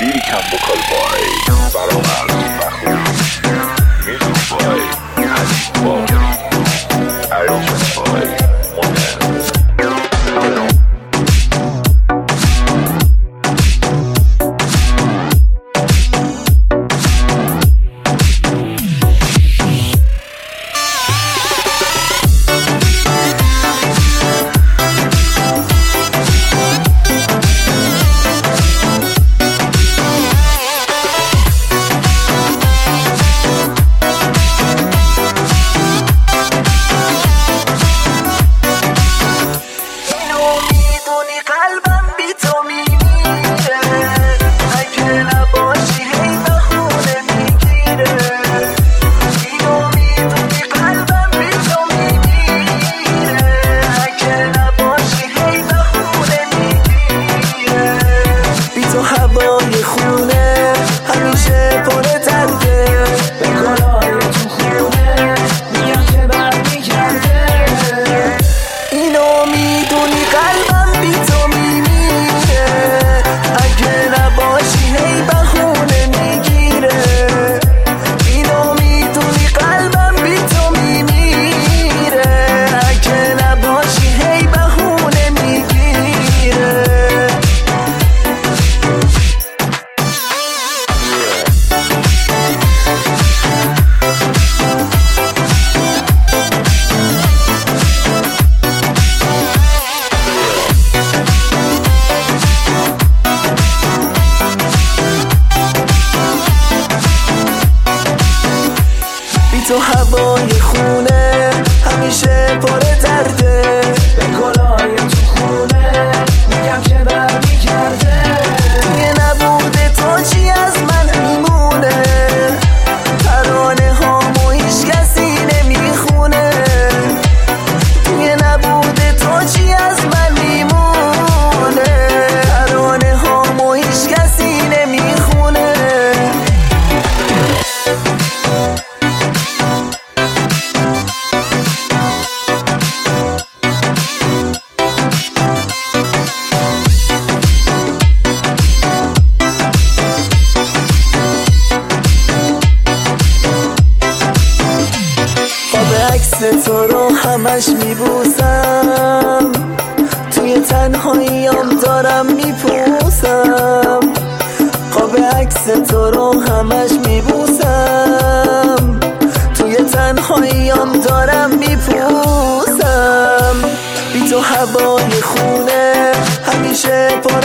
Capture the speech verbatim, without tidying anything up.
لیریکم بکال بای برامرز بخون میزون بای حدید بای عریجون بای مدن تو هوای خونه همیشه پر درده به گلای تو خونه میگم که برمیگرده توی نبوده تو چی از من میمونه ترانه هامو هیچ کسی نمیخونه توی نبوده تو چی از من میمونه ترانه هامو هیچ کسی نمیخونه عکس تو رو همش میبوسم توی تنهاییام دارم میپوسم قاب عکس تو رو همش میبوسم توی تنهاییام دارم میپوسم بی تو هوای خونه همیشه پر